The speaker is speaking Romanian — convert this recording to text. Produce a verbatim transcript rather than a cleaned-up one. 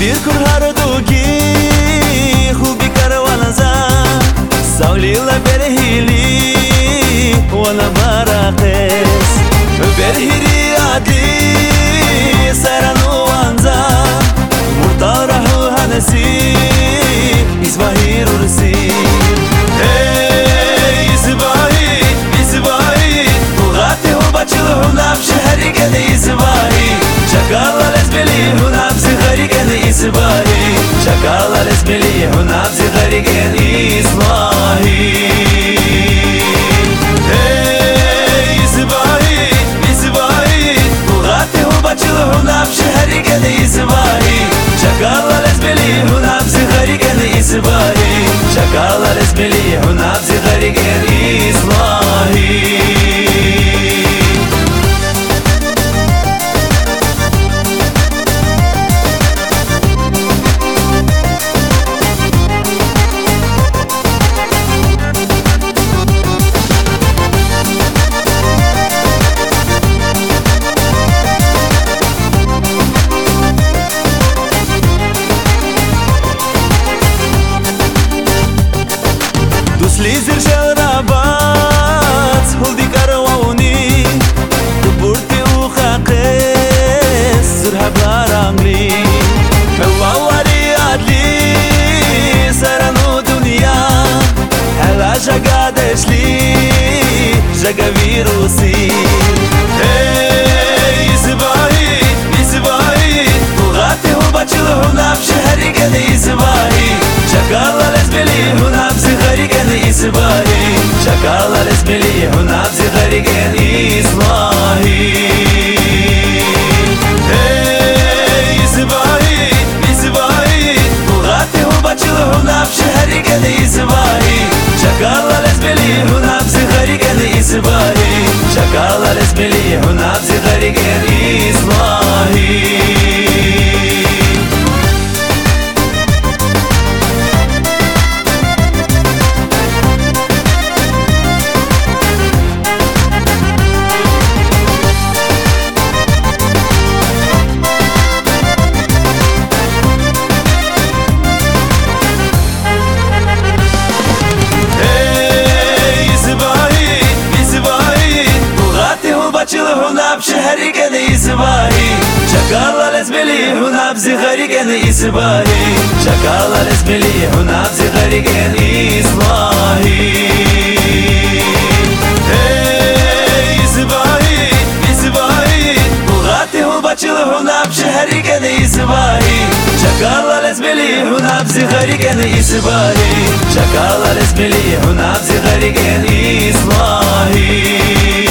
دیر کن هر دوگی خوبی کروان زن سالی لبرهیلی ولا براقس برهیری عدی سرانو وانزن مرتاره هنسی İsmahi Rursi Hey İsmahi İsmahi Buğati hu bachil hunab şehri gene İsmahi Çakarlar ezbeli hunab zigari gene İsmahi Çakarlar ezbeli hunab zigari gene İsmahi Hey İsmahi İsmahi Buğati hu bachil hunab şehri gene İsmahi Çakarlar ezbeli hunab zigari gene İsmahi Çakarlar ezbeli hunab zigari gene İsmahi Lizir şarabat huldi karawuni Burti u khaqis surhablar angli Hawawari adli saranu dunya Hala jagadeshli jaga virusi Hey İsmahi İsmahi Buğati hu bachil hunab şehri gene İsmahi Çakarlar ezbeli hunab zigari gene İsmahi Çakarlar ezbeli hunab zigari gene İsmahi Hey İsmahi İsmahi Buğati hu bachil hunab şehri gene İsmahi Çakarlar ezbeli hunab zigari gene İsmahi Çakarlar ezbeli hunab zigari gene İsmahi hunab şehri gene İsmahi Çakarlar ezbeli hunab zigari gene İsmahi Çakarlar ezbeli hunab zigari gene İsmahi Hey İsmahi İsmahi Buğati hu bachil hunab şehri gene İsmahi Çakarlar ezbeli hunab zigari gene İsmahi Çakarlar ezbeli hunab zigari gene İsmahi